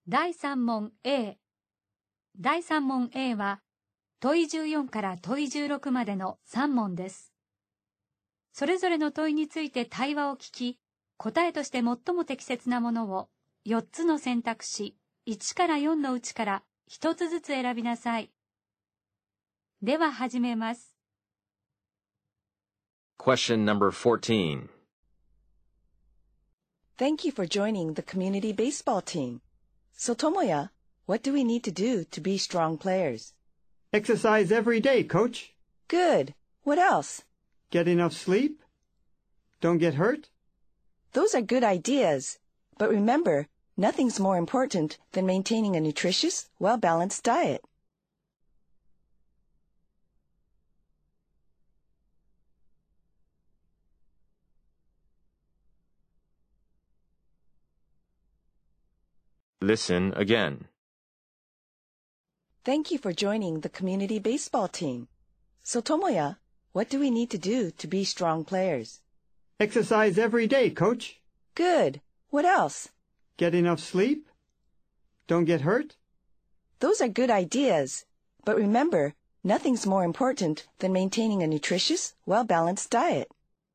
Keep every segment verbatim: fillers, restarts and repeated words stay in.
だいさん問 A。だいさん問 A は問いじゅうよんから問いじゅうろくまでのさん問です。それぞれの問いについて対話を聞き、答えとして最も適切なものをよっつの選択肢いちからよんのうちからひとつずつ選びなさい。では始めます。 Question number fourteen. Thank you for joining the community baseball team. So Tomoya, what do we need to do to be strong players? Exercise every day, Coach. Good. What else? Get enough sleep. Don't get hurt. Those are good ideas. But remember, nothing's more important than maintaining a nutritious, well-balanced diet. Listen again. Thank you for joining the community baseball team. So Tomoya, what do we need to do to be strong players? Exercise every day, Coach. Good. What else? Get enough sleep. Don't get hurt. Those are good ideas. But remember, nothing's more important than maintaining a nutritious, well-balanced diet.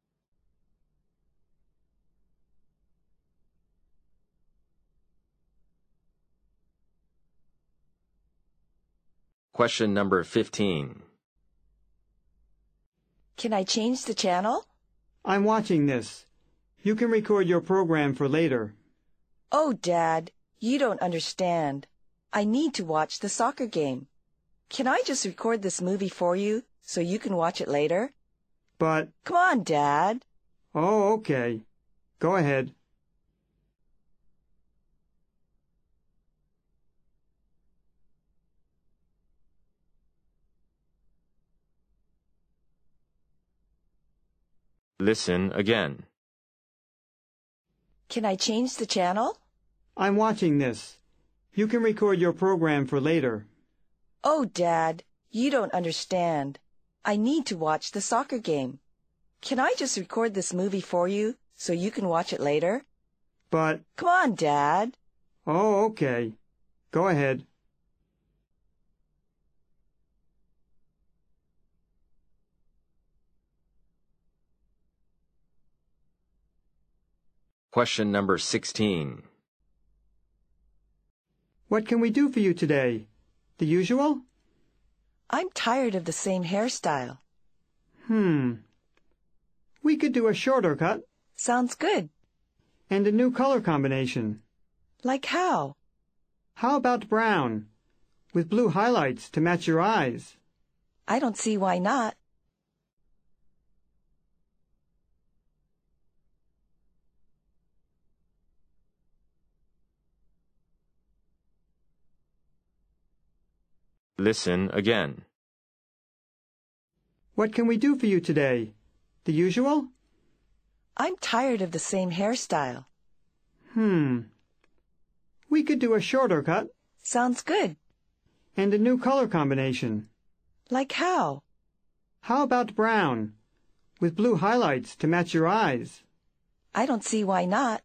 Question number fifteen. Can I change the channel? I'm watching this. You can record your program for later. Oh, Dad, you don't understand. I need to watch the soccer game. Can I just record this movie for you so you can watch it later? But... Come on, Dad. Oh, okay. Go ahead. Listen again. Can I change the channel? I'm watching this. You can record your program for later. Oh, Dad, you don't understand. I need to watch the soccer game. Can I just record this movie for you so you can watch it later? But... Come on, Dad. Oh, okay. Go ahead. Question number sixteen. What can we do for you today? The usual? I'm tired of the same hairstyle. Hmm. We could do a shorter cut. Sounds good. And a new color combination. Like how? How about brown, with blue highlights to match your eyes? I don't see why not. Listen again. What can we do for you today? The usual? I'm tired of the same hairstyle. Hmm. We could do a shorter cut. Sounds good. And a new color combination. Like how? How about brown, with blue highlights to match your eyes? I don't see why not.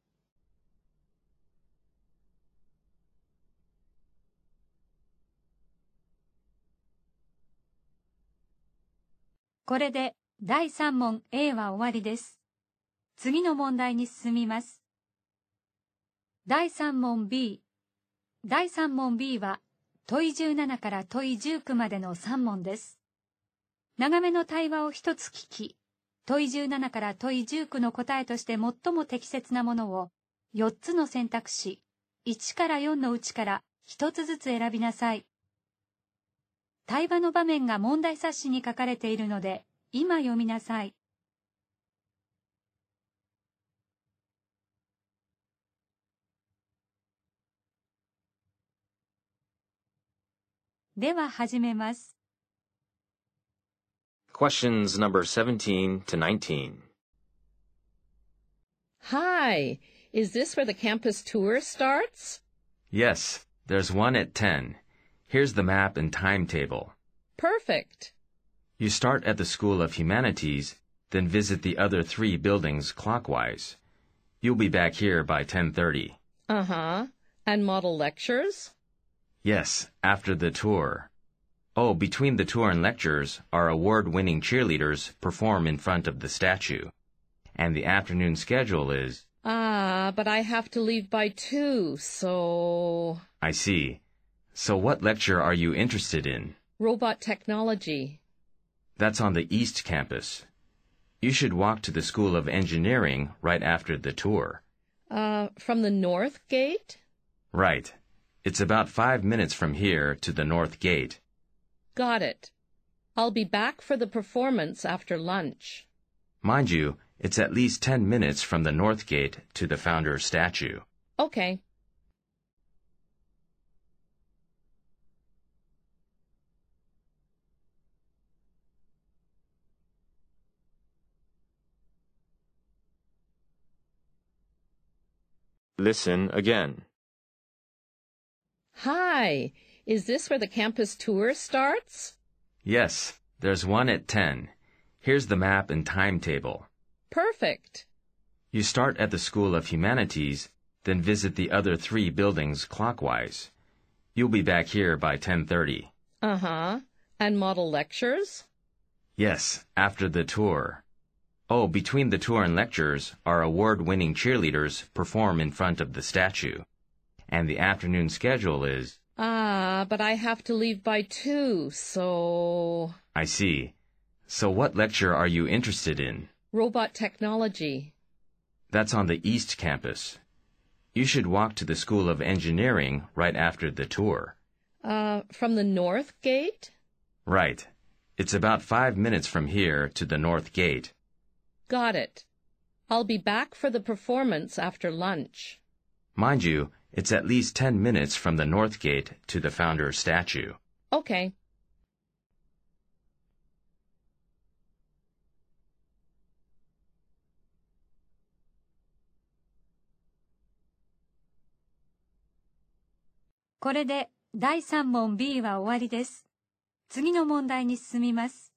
これでだいさん問 A は終わりです。次の問題に進みます。だいさん問 B。だいさん問 B は問いじゅうななから問いじゅうきゅうまでのさん問です。長めの対話を一つ聞き、問いじゅうななから問いじゅうきゅうの答えとして最も適切なものをよっつの選択肢いちからよんのうちからひとつずつ選びなさい。対話の場面が問題冊子に書かれているので、今読みなさい。では始めます。 Questions number seventeen to nineteen. Hi, is this where the campus tour starts? Yes, there's one at ten. Here's the map and timetable. Perfect. You start at the School of Humanities, then visit the other three buildings clockwise. You'll be back here by ten thirty. Uh-huh. And model lectures? Yes, after the tour. Oh, between the tour and lectures, our award-winning cheerleaders perform in front of the statue. And the afternoon schedule is... Ah, but I have to leave by two, so... I see. So what lecture are you interested in? Robot technology. That's on the East Campus. You should walk to the School of Engineering right after the tour. Uh, from the North Gate? Right. It's about five minutes from here to the North Gate. Got it. I'll be back for the performance after lunch. Mind you, it's at least ten minutes from the North Gate to the founder statue. Okay. Listen again. Hi. Is this where the campus tour starts? Yes, there's one at ten. Here's the map and timetable. Perfect. You start at the School of Humanities, then visit the other three buildings clockwise. You'll be back here by ten thirty. Uh-huh. And model lectures? Yes, after the tour. Oh, between the tour and lectures, our award-winning cheerleaders perform in front of the statue. And the afternoon schedule is... Ah, but I have to leave by two, so... I see. So what lecture are you interested in? Robot technology. That's on the East Campus. You should walk to the School of Engineering right after the tour. Uh, from the North Gate? Right. It's about five minutes from here to the North Gate. Got it. I'll be back for the performance after lunch. Mind you, it's at least ten minutes from the North Gate to the founder statue. Okay. これでだいさん問 B は終わりです。次の問題に進みます。